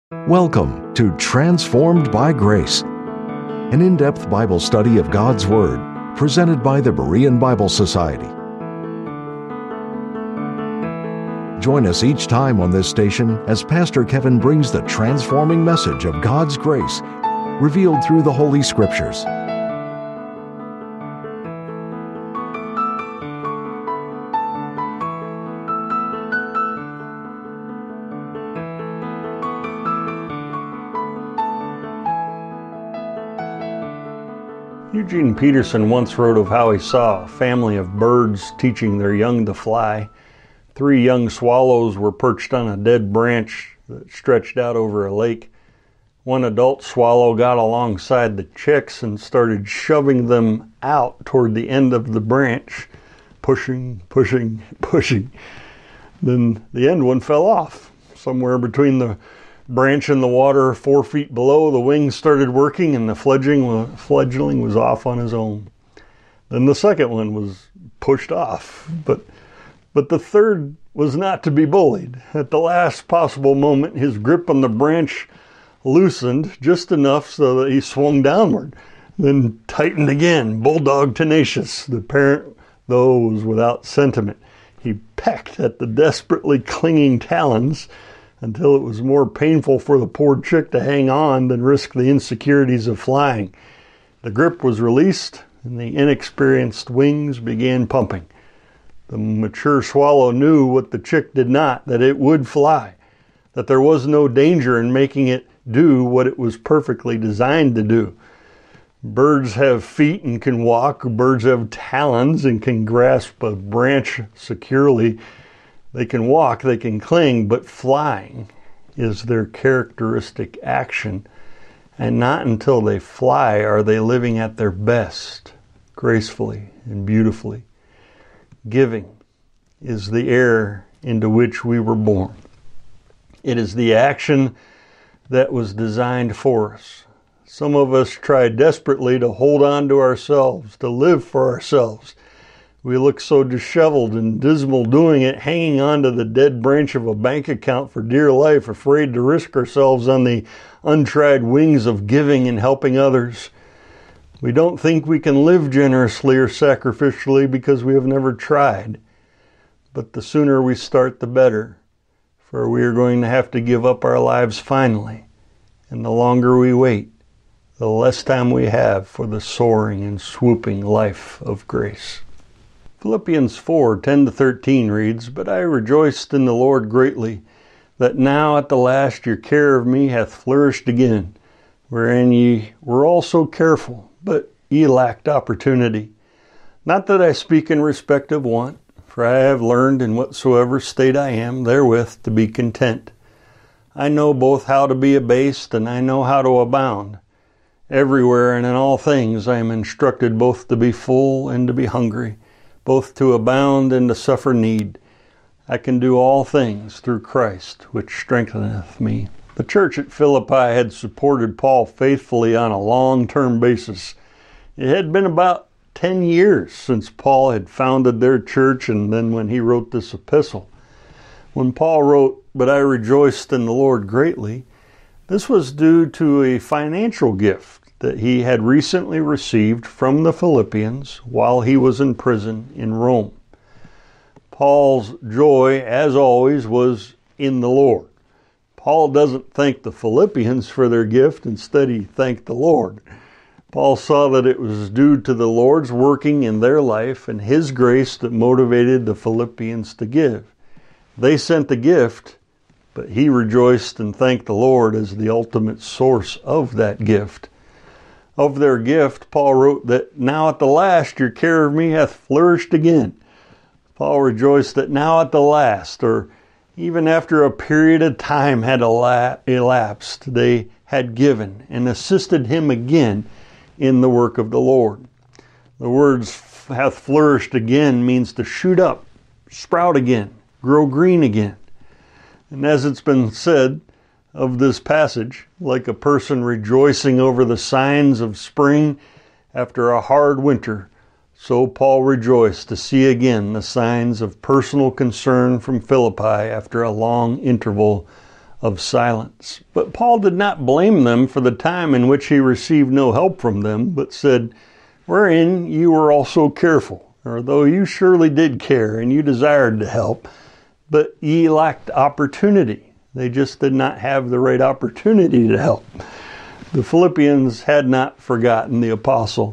Welcome to Transformed by Grace, an in-depth Bible study of God's Word, presented by the Berean Bible Society. Join us each time on this station as Pastor Kevin brings the transforming message of God's grace, revealed through the Holy Scriptures. Eugene Peterson once wrote of how he saw a family of birds teaching their young to fly. 3 young swallows were perched on a dead branch that stretched out over a lake. One adult swallow got alongside the chicks and started shoving them out toward the end of the branch, pushing. Then the end one fell off. Somewhere between the branch and the water 4 feet below, the wings started working and the fledgling was off on his own. Then the second one was pushed off, but the third was not to be bullied. At the last possible moment, his grip on the branch loosened just enough so that he swung downward, then tightened again, bulldog tenacious. The parent, though, was without sentiment. He pecked at the desperately clinging talons until it was more painful for the poor chick to hang on than risk the insecurities of flying. The grip was released, and the inexperienced wings began pumping. The mature swallow knew what the chick did not, that it would fly, that there was no danger in making it do what it was perfectly designed to do. Birds have feet and can walk. Birds have talons and can grasp a branch securely. They can walk, they can cling, but flying is their characteristic action. And not until they fly are they living at their best, gracefully and beautifully. Giving is the air into which we were born. It is the action that was designed for us. Some of us try desperately to hold on to ourselves, to live for ourselves. We look so disheveled and dismal doing it, hanging on to the dead branch of a bank account for dear life, afraid to risk ourselves on the untried wings of giving and helping others. We don't think we can live generously or sacrificially because we have never tried. But the sooner we start, the better, for we are going to have to give up our lives finally. And the longer we wait, the less time we have for the soaring and swooping life of grace. Philippians 4:10-13 reads, "But I rejoiced in the Lord greatly, that now at the last your care of me hath flourished again, wherein ye were also careful, but ye lacked opportunity. Not that I speak in respect of want, for I have learned in whatsoever state I am, therewith to be content. I know both how to be abased, and I know how to abound. Everywhere and in all things I am instructed both to be full and to be hungry, both to abound and to suffer need. I can do all things through Christ, which strengtheneth me." The church at Philippi had supported Paul faithfully on a long-term basis. It had been about 10 years since Paul had founded their church, and then when he wrote this epistle. When Paul wrote, "But I rejoiced in the Lord greatly," this was due to a financial gift that he had recently received from the Philippians while he was in prison in Rome. Paul's joy, as always, was in the Lord. Paul doesn't thank the Philippians for their gift. Instead, he thanked the Lord. Paul saw that it was due to the Lord's working in their life and His grace that motivated the Philippians to give. They sent the gift, but he rejoiced and thanked the Lord as the ultimate source of that gift. Of their gift, Paul wrote that now at the last your care of me hath flourished again. Paul rejoiced that now at the last, or even after a period of time had elapsed, they had given and assisted him again in the work of the Lord. The words hath flourished again means to shoot up, sprout again, grow green again. And as it's been said of this passage, like a person rejoicing over the signs of spring after a hard winter, so Paul rejoiced to see again the signs of personal concern from Philippi after a long interval of silence. But Paul did not blame them for the time in which he received no help from them, but said, "Wherein you were also careful, or though you surely did care, and you desired to help, but ye lacked opportunity." They just did not have the right opportunity to help. The Philippians had not forgotten the apostle.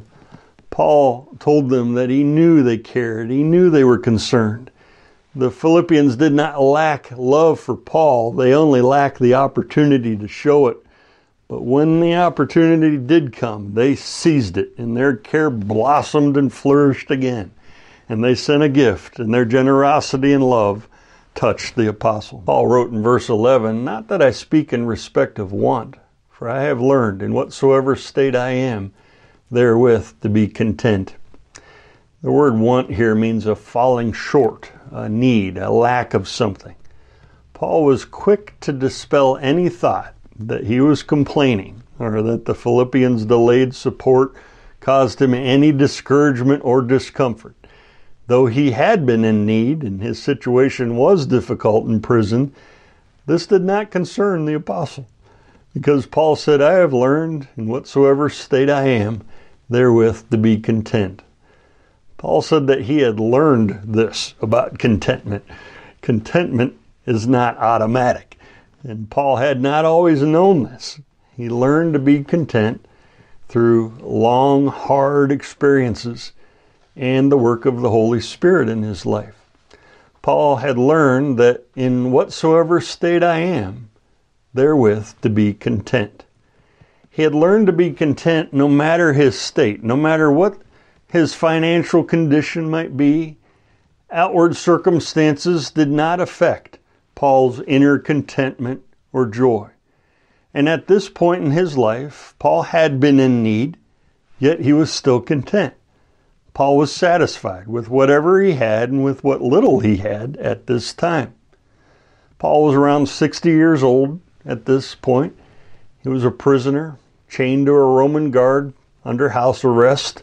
Paul told them that he knew they cared. He knew they were concerned. The Philippians did not lack love for Paul. They only lacked the opportunity to show it. But when the opportunity did come, they seized it, and their care blossomed and flourished again. And they sent a gift, and their generosity and love touched the apostle. Paul wrote in verse 11, "Not that I speak in respect of want, for I have learned in whatsoever state I am, therewith to be content." The word want here means a falling short, a need, a lack of something. Paul was quick to dispel any thought that he was complaining or that the Philippians' delayed support caused him any discouragement or discomfort. Though he had been in need and his situation was difficult in prison, this did not concern the apostle, because Paul said, "I have learned in whatsoever state I am, therewith to be content." Paul said that he had learned this about contentment. Contentment is not automatic, and Paul had not always known this. He learned to be content through long, hard experiences and the work of the Holy Spirit in his life. Paul had learned that in whatsoever state I am, therewith to be content. He had learned to be content no matter his state, no matter what his financial condition might be. Outward circumstances did not affect Paul's inner contentment or joy. And at this point in his life, Paul had been in need, yet he was still content. Paul was satisfied with whatever he had and with what little he had at this time. Paul was around 60 years old at this point. He was a prisoner, chained to a Roman guard under house arrest.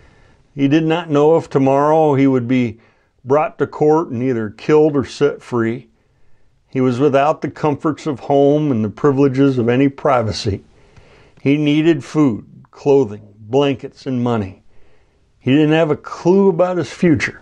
He did not know if tomorrow he would be brought to court and either killed or set free. He was without the comforts of home and the privileges of any privacy. He needed food, clothing, blankets, and money. He didn't have a clue about his future.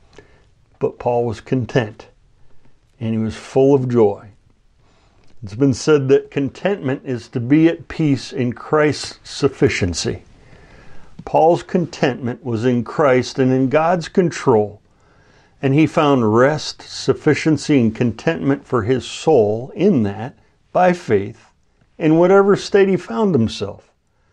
But Paul was content, and he was full of joy. It's been said that contentment is to be at peace in Christ's sufficiency. Paul's contentment was in Christ and in God's control, and he found rest, sufficiency, and contentment for his soul in that by faith in whatever state he found himself.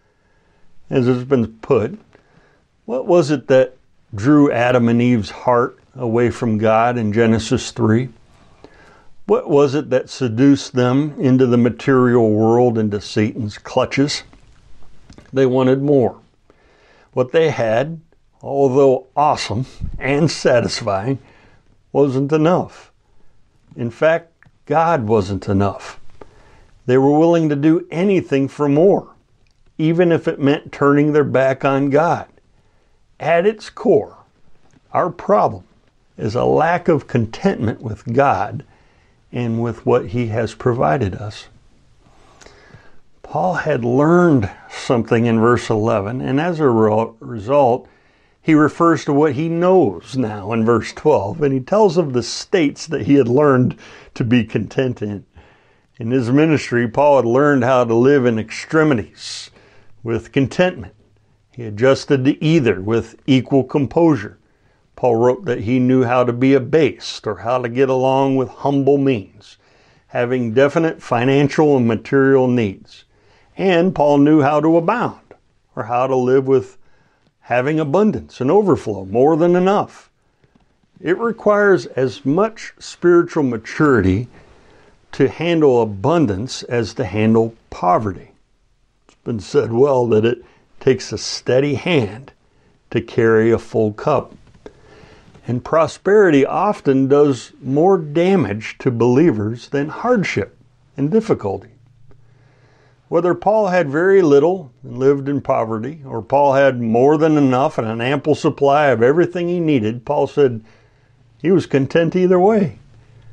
As it's been put, what was it that drew Adam and Eve's heart away from God in Genesis 3? What was it that seduced them into the material world, into Satan's clutches? They wanted more. What they had, although awesome and satisfying, wasn't enough. In fact, God wasn't enough. They were willing to do anything for more, even if it meant turning their back on God. At its core, our problem is a lack of contentment with God and with what He has provided us. Paul had learned something in verse 11, and as a result, he refers to what he knows now in verse 12, and he tells of the states that he had learned to be content in. In his ministry, Paul had learned how to live in extremities with contentment. He adjusted to either with equal composure. Paul wrote that he knew how to be abased or how to get along with humble means, having definite financial and material needs. And Paul knew how to abound, or how to live with having abundance and overflow, more than enough. It requires as much spiritual maturity to handle abundance as to handle poverty. It's been said well that it takes a steady hand to carry a full cup. And prosperity often does more damage to believers than hardship and difficulty. Whether Paul had very little and lived in poverty, or Paul had more than enough and an ample supply of everything he needed, Paul said he was content either way.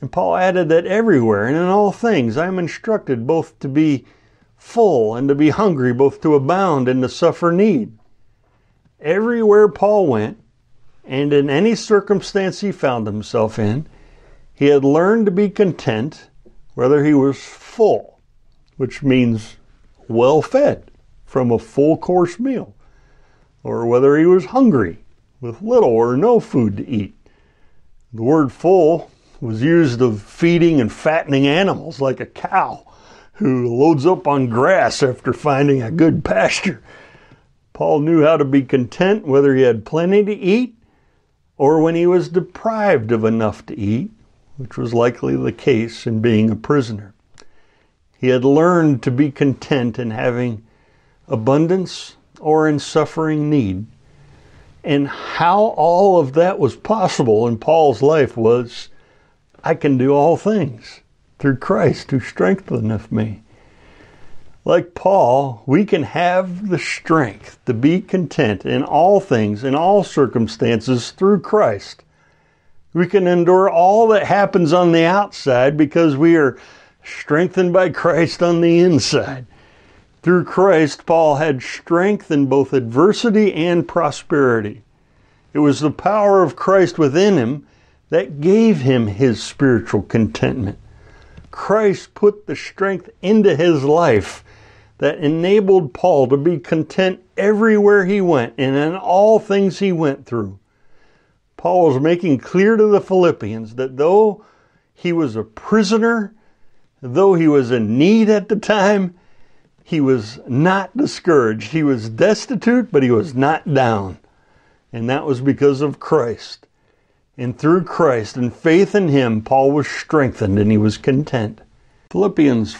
And Paul added that everywhere and in all things I am instructed both to be full and to be hungry, both to abound and to suffer need. Everywhere Paul went, and in any circumstance he found himself in, he had learned to be content, whether he was full, which means well fed from a full course meal, or whether he was hungry with little or no food to eat. The word full was used of feeding and fattening animals, like a cow who loads up on grass after finding a good pasture. Paul knew how to be content whether he had plenty to eat or when he was deprived of enough to eat, which was likely the case in being a prisoner. He had learned to be content in having abundance or in suffering need. And how all of that was possible in Paul's life was, I can do all things through Christ who strengtheneth me. Like Paul, we can have the strength to be content in all things, in all circumstances, through Christ. We can endure all that happens on the outside because we are strengthened by Christ on the inside. Through Christ, Paul had strength in both adversity and prosperity. It was the power of Christ within him that gave him his spiritual contentment. Christ put the strength into his life that enabled Paul to be content everywhere he went and in all things he went through. Paul was making clear to the Philippians that though he was a prisoner, though he was in need at the time, he was not discouraged. He was destitute, but he was not down. And that was because of Christ. And through Christ and faith in him, Paul was strengthened and he was content. Philippians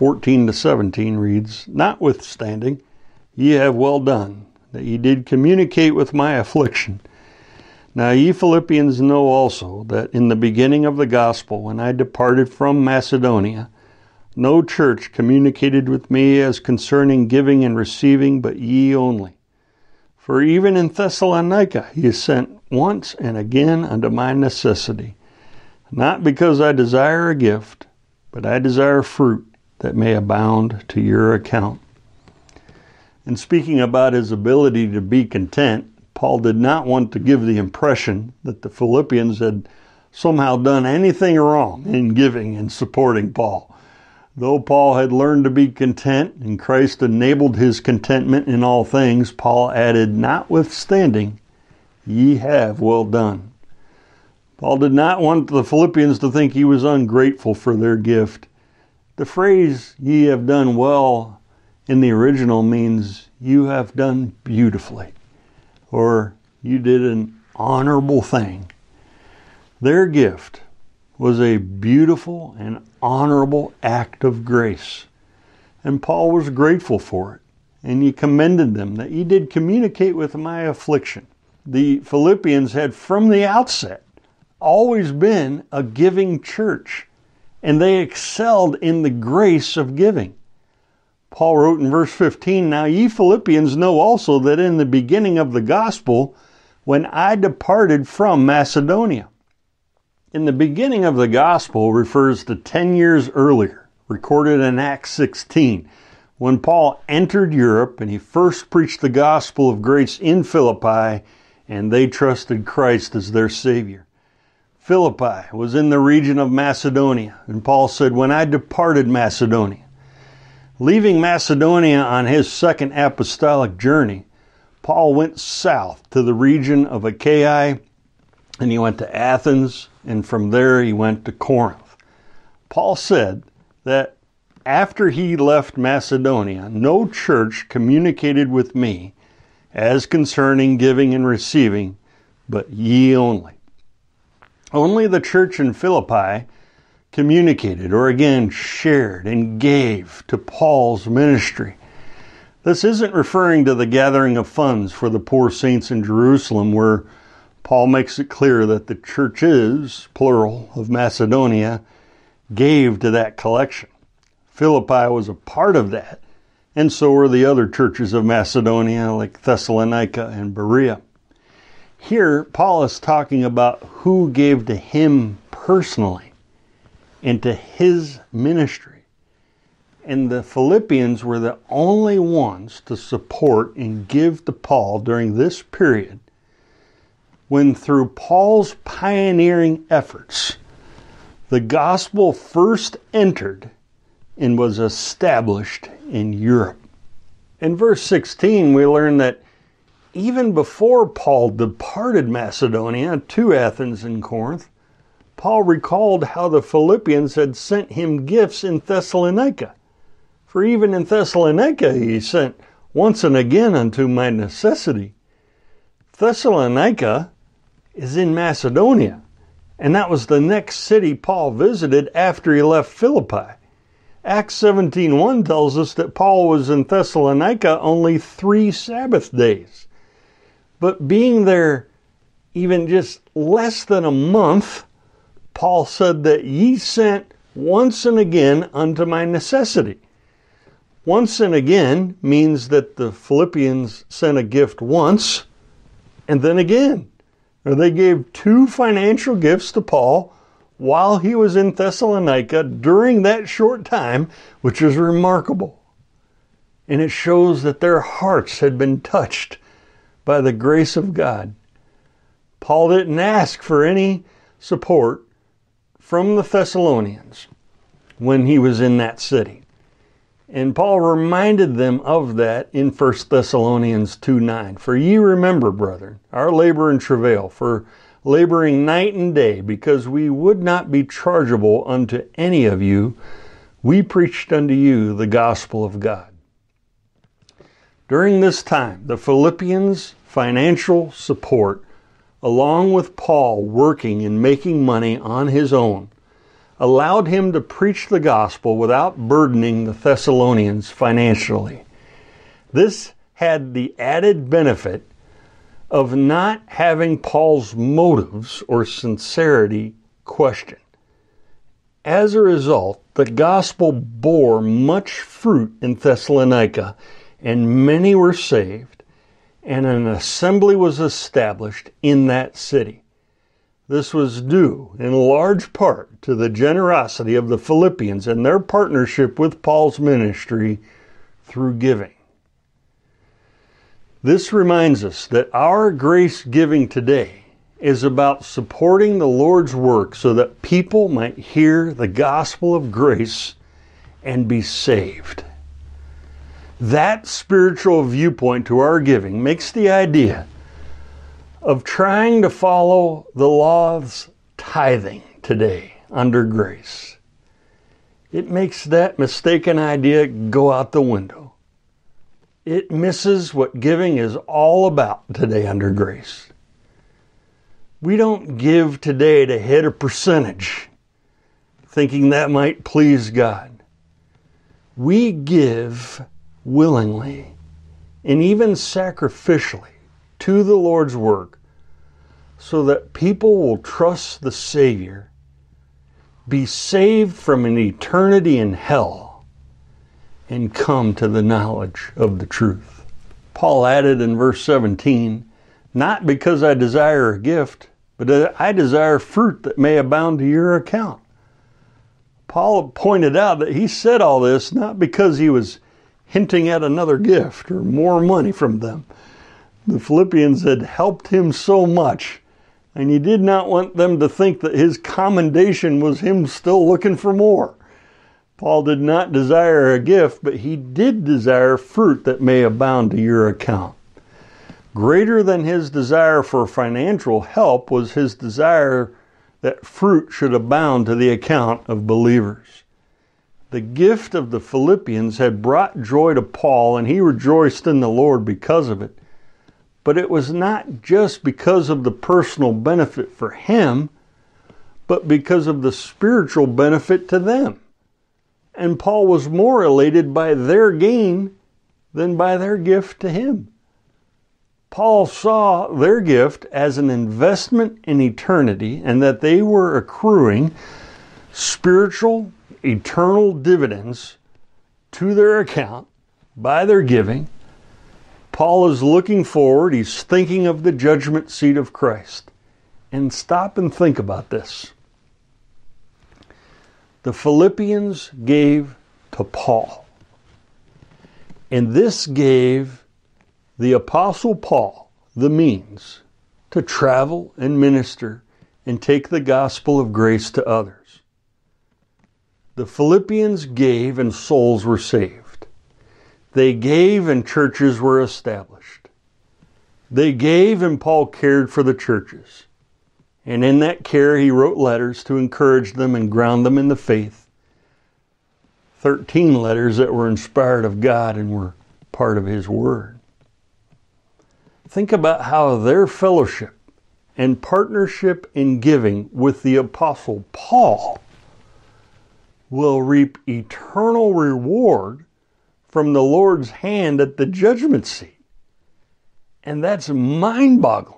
4:14-17 reads, Notwithstanding, ye have well done, that ye did communicate with my affliction. Now ye Philippians know also that in the beginning of the gospel, when I departed from Macedonia, no church communicated with me as concerning giving and receiving, but ye only. For even in Thessalonica ye sent once and again unto my necessity, not because I desire a gift, but I desire fruit that may abound to your account. In speaking about his ability to be content, Paul did not want to give the impression that the Philippians had somehow done anything wrong in giving and supporting Paul. Though Paul had learned to be content and Christ enabled his contentment in all things, Paul added, Notwithstanding, ye have well done. Paul did not want the Philippians to think he was ungrateful for their gift. The phrase, ye have done well, in the original means, you have done beautifully, or you did an honorable thing. Their gift was a beautiful and honorable act of grace. And Paul was grateful for it. And he commended them that ye did communicate with my affliction. The Philippians had from the outset always been a giving church. And they excelled in the grace of giving. Paul wrote in verse 15, Now ye Philippians know also that in the beginning of the gospel, when I departed from Macedonia. In the beginning of the gospel refers to 10 years earlier, recorded in Acts 16, when Paul entered Europe and he first preached the gospel of grace in Philippi, and they trusted Christ as their Savior. Philippi was in the region of Macedonia, and Paul said, When I departed Macedonia. Leaving Macedonia on his second apostolic journey, Paul went south to the region of Achaia, and he went to Athens, and from there he went to Corinth. Paul said that after he left Macedonia, no church communicated with me as concerning giving and receiving, but ye only. Only the church in Philippi communicated, or again shared and gave to Paul's ministry. This isn't referring to the gathering of funds for the poor saints in Jerusalem, where Paul makes it clear that the churches, plural, of Macedonia gave to that collection. Philippi was a part of that, and so were the other churches of Macedonia, like Thessalonica and Berea. Here, Paul is talking about who gave to him personally. into his ministry. And the Philippians were the only ones to support and give to Paul during this period, when through Paul's pioneering efforts, the gospel first entered and was established in Europe. In verse 16, we learn that even before Paul departed Macedonia to Athens and Corinth, Paul recalled how the Philippians had sent him gifts in Thessalonica. For even in Thessalonica he sent once and again unto my necessity. Thessalonica is in Macedonia, and that was the next city Paul visited after he left Philippi. Acts 17:1 tells us that Paul was in Thessalonica only 3 Sabbath days. But being there even just less than a month, Paul said that ye sent once and again unto my necessity. Once and again means that the Philippians sent a gift once and then again. Or they gave 2 financial gifts to Paul while he was in Thessalonica during that short time, which is remarkable. And it shows that their hearts had been touched by the grace of God. Paul didn't ask for any support from the Thessalonians when he was in that city. And Paul reminded them of that in 1 Thessalonians 2:9. For ye remember, brethren, our labor and travail, for laboring night and day, because we would not be chargeable unto any of you, we preached unto you the gospel of God. During this time, the Philippians' financial support, along with Paul working and making money on his own, allowed him to preach the gospel without burdening the Thessalonians financially. This had the added benefit of not having Paul's motives or sincerity questioned. As a result, the gospel bore much fruit in Thessalonica, and many were saved, and an assembly was established in that city. This was due in large part to the generosity of the Philippians and their partnership with Paul's ministry through giving. This reminds us that our grace giving today is about supporting the Lord's work so that people might hear the gospel of grace and be saved. That spiritual viewpoint to our giving makes the idea of trying to follow the law's tithing today under grace. It makes that mistaken idea go out the window. It misses what giving is all about today under grace. We don't give today to hit a percentage, thinking that might please God. We give willingly and even sacrificially to the Lord's work so that people will trust the Savior, be saved from an eternity in hell, and come to the knowledge of the truth. Paul added in verse 17, not because I desire a gift, but I desire fruit that may abound to your account. Paul pointed out that he said all this not because he was hinting at another gift or more money from them. The Philippians had helped him so much, and he did not want them to think that his commendation was him still looking for more. Paul did not desire a gift, but he did desire fruit that may abound to your account. Greater than his desire for financial help was his desire that fruit should abound to the account of believers. The gift of the Philippians had brought joy to Paul, and he rejoiced in the Lord because of it. But it was not just because of the personal benefit for him, but because of the spiritual benefit to them. And Paul was more elated by their gain than by their gift to him. Paul saw their gift as an investment in eternity, and that they were accruing spiritual, eternal dividends to their account by their giving. Paul is looking forward. He's thinking of the judgment seat of Christ. And stop and think about this. the Philippians gave to Paul. And this gave the Apostle Paul the means to travel and minister and take the gospel of grace to others. The Philippians gave and souls were saved. They gave and churches were established. They gave and Paul cared for the churches. And in that care he wrote letters to encourage them and ground them in the faith. 13 letters that were inspired of God and were part of His Word. Think about how their fellowship and partnership in giving with the Apostle Paul will reap eternal reward from the Lord's hand at the judgment seat. And that's mind-boggling.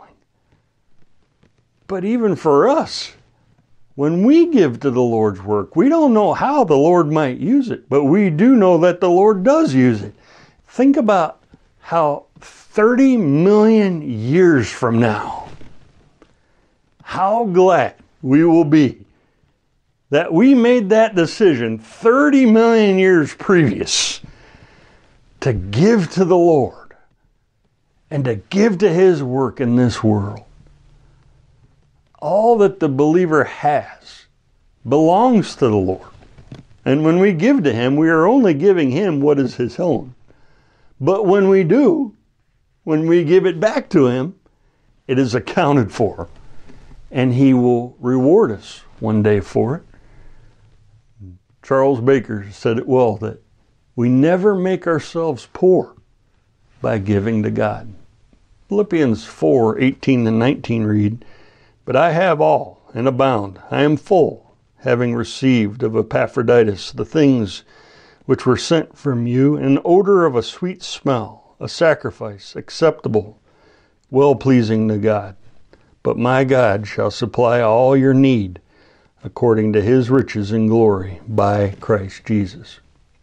But even for us, when we give to the Lord's work, we don't know how the Lord might use it, but we do know that the Lord does use it. Think about how 30 million years from now, how glad we will be that we made that decision 30 million years previous to give to the Lord and to give to His work in this world. All that the believer has belongs to the Lord. And when we give to Him, we are only giving Him what is His own. But when we do, when we give it back to Him, it is accounted for. And He will reward us one day for it. Charles Baker said it well, that we never make ourselves poor by giving to God. Philippians 4:18-19 read, "But I have all and abound. I am full, having received of Epaphroditus the things which were sent from you, an odor of a sweet smell, a sacrifice acceptable, well-pleasing to God. But my God shall supply all your need according to His riches in glory by Christ Jesus."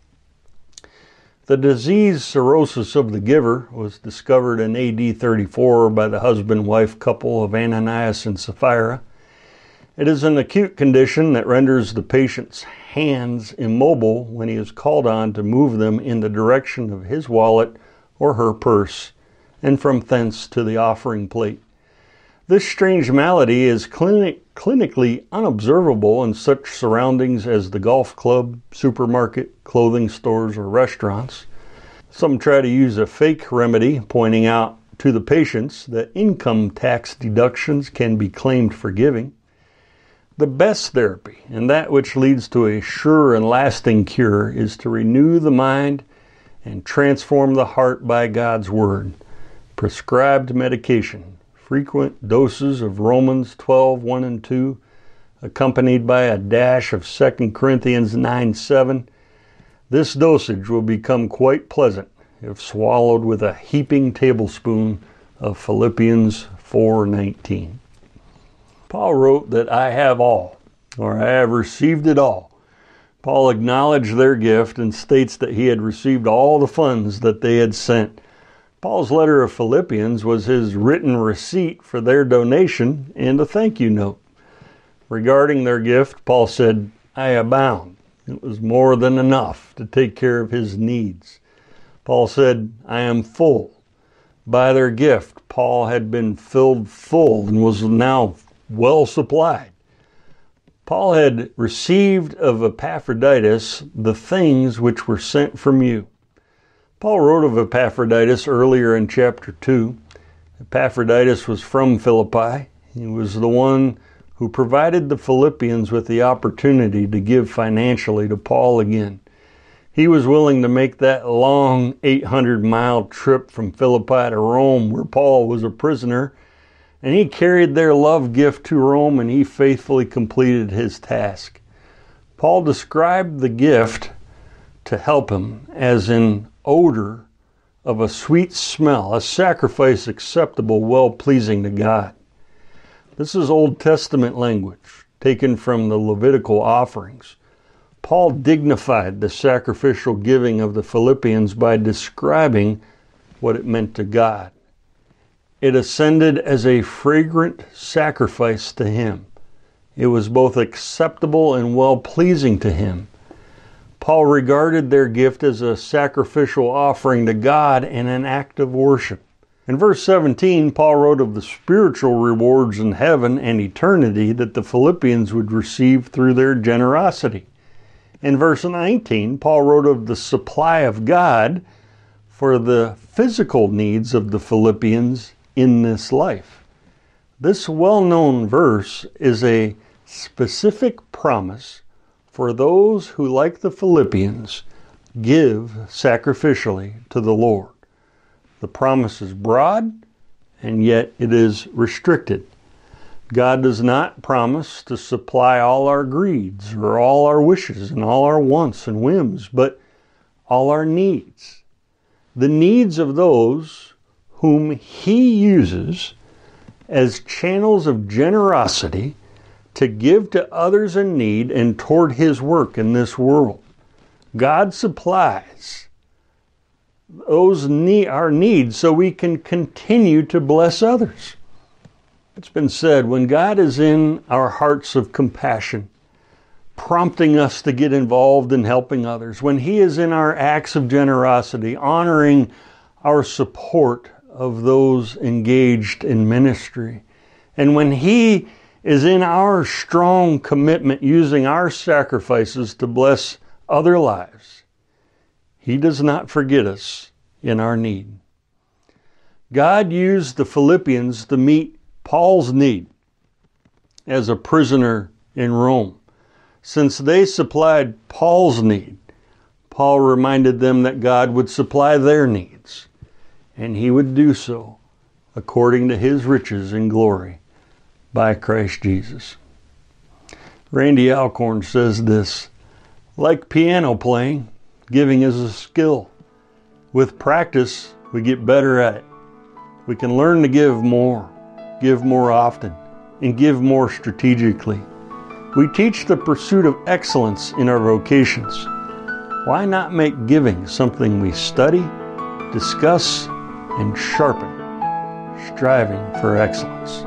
The disease cirrhosis of the giver was discovered in AD 34 by the husband-wife couple of Ananias and Sapphira. It is an acute condition that renders the patient's hands immobile when he is called on to move them in the direction of his wallet or her purse, and from thence to the offering plate. This strange malady is clinically unobservable in such surroundings as the golf club, supermarket, clothing stores, or restaurants. Some try to use a fake remedy, pointing out to the patients that income tax deductions can be claimed for giving. The best therapy, and that which leads to a sure and lasting cure, is to renew the mind and transform the heart by God's Word. Prescribed medication, frequent doses of Romans 12:1 and 2, accompanied by a dash of 2 Corinthians 9:7. This dosage will become quite pleasant if swallowed with a heaping tablespoon of Philippians 4:19. Paul wrote that I have all, or I have received it all. Paul acknowledged their gift and states that he had received all the funds that they had sent. Paul's letter of Philippians was his written receipt for their donation and a thank you note. Regarding their gift, Paul said, I abound. It was more than enough to take care of his needs. Paul said, I am full. By their gift, Paul had been filled full and was now well supplied. Paul had received of Epaphroditus the things which were sent from you. Paul wrote of Epaphroditus earlier in chapter 2. Epaphroditus was from Philippi. He was the one who provided the Philippians with the opportunity to give financially to Paul again. He was willing to make that long 800-mile trip from Philippi to Rome, where Paul was a prisoner, and he carried their love gift to Rome, and he faithfully completed his task. Paul described the gift to help him as an odor of a sweet smell, a sacrifice acceptable, well-pleasing to God. This is Old Testament language taken from the Levitical offerings. Paul dignified the sacrificial giving of the Philippians by describing what it meant to God. It ascended as a fragrant sacrifice to Him. It was both acceptable and well-pleasing to him. Paul regarded their gift as a sacrificial offering to God and an act of worship. In verse 17, Paul wrote of the spiritual rewards in heaven and eternity that the Philippians would receive through their generosity. In verse 19, Paul wrote of the supply of God for the physical needs of the Philippians in this life. This well-known verse is a specific promise for those who, like the Philippians, give sacrificially to the Lord. The promise is broad, and yet it is restricted. God does not promise to supply all our greeds or all our wishes and all our wants and whims, but all our needs. The needs of those whom He uses as channels of generosity to give to others in need and toward His work in this world. God supplies our needs so we can continue to bless others. It's been said, when God is in our hearts of compassion, prompting us to get involved in helping others, when He is in our acts of generosity, honoring our support of those engaged in ministry, and when He is in our strong commitment using our sacrifices to bless other lives, He does not forget us in our need. God used the Philippians to meet Paul's need as a prisoner in Rome. Since they supplied Paul's need, Paul reminded them that God would supply their needs, and He would do so according to His riches and glory by Christ Jesus. Randy Alcorn says this: like piano playing, giving is a skill. With practice, we get better at it. We can learn to give more often, and give more strategically. We teach the pursuit of excellence in our vocations. Why not make giving something we study, discuss, and sharpen, striving for excellence?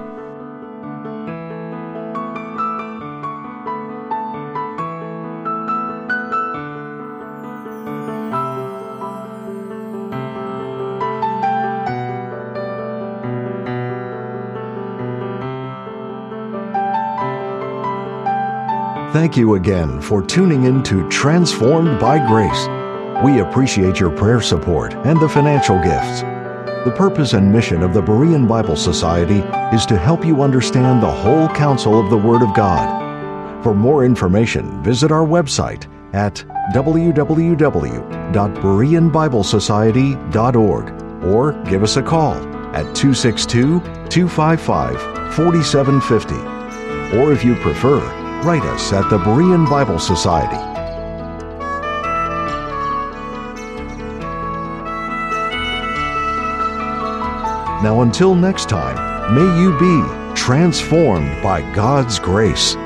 Thank you again for tuning in to Transformed by Grace. We appreciate your prayer support and the financial gifts. The purpose and mission of the Berean Bible Society is to help you understand the whole counsel of the Word of God. For more information, visit our website at www.bereanbiblesociety.org or give us a call at 262-255-4750. Or if you prefer, write us at the Berean Bible Society. Now until next time, may you be transformed by God's grace.